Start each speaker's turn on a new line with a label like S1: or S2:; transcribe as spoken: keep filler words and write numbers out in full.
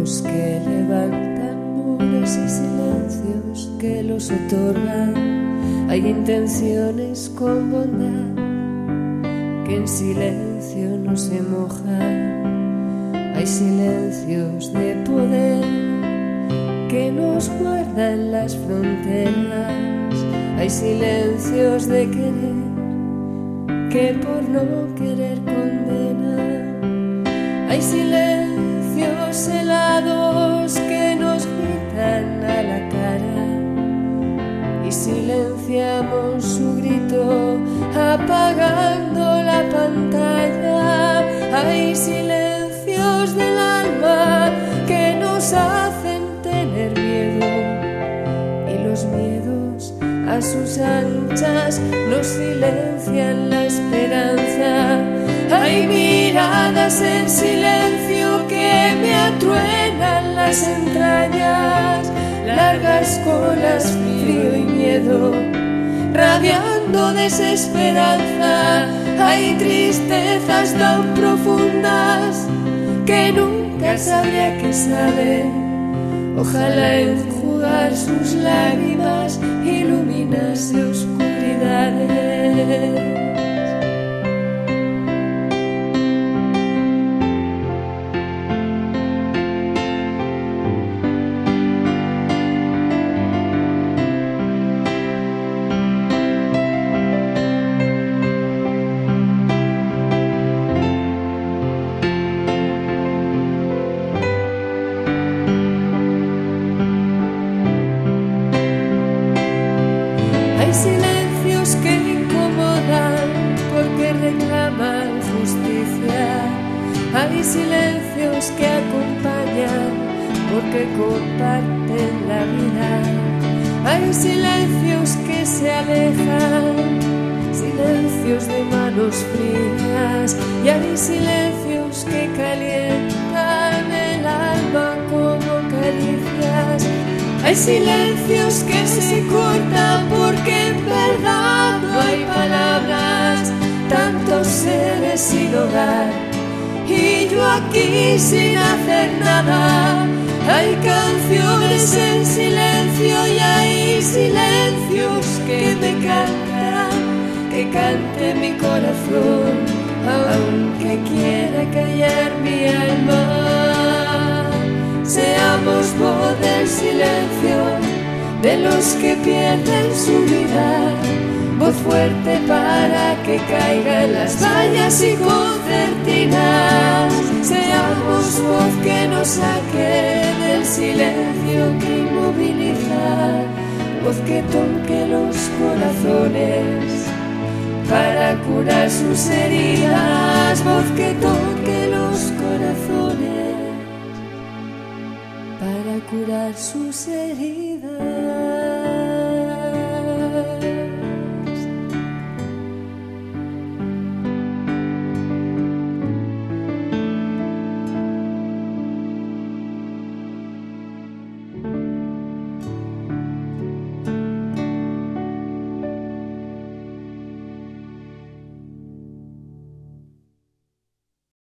S1: Ruidos que levantan muros y silencios que los otorgan. Hay intenciones con bondad que en silencio no se mojan. Hay silencios de poder que nos guardan las fronteras. Hay silencios de querer que por no querer condenan. Hay silencios helados que nos gritan a la cara y silenciamos su grito apagando la pantalla. Hay silencios del alma que nos hacen tener miedo y los miedos a sus anchas nos silencian la esperanza. Hay miradas en silencio que me atruenan las entrañas, largas colas, frío y miedo, radiando desesperanza. Hay tristezas tan profundas que nunca sabría que saben. Ojalá enjugar sus lágrimas iluminase oscuridades. Hay silencios que incomodan porque reclaman justicia. Hay silencios que acompañan porque comparten la vida. Hay silencios que se alejan, silencios de manos frías. Y hay silencios que calientan el alma como caricias. Hay silencios que se cortan porque en verdad no hay palabras. Tantos seres sin hogar y yo aquí sin hacer nada. Hay canciones en silencio y hay silencios que me cantan, que cante mi corazón, aunque quiera callar mi alma. Seamos voz del silencio, de los que pierden su vida, voz fuerte para que caigan las vallas y concertinas. Seamos voz que nos saque del silencio que inmoviliza, voz que toque los corazones para curar sus heridas, voz que toque los corazones para curar sus heridas.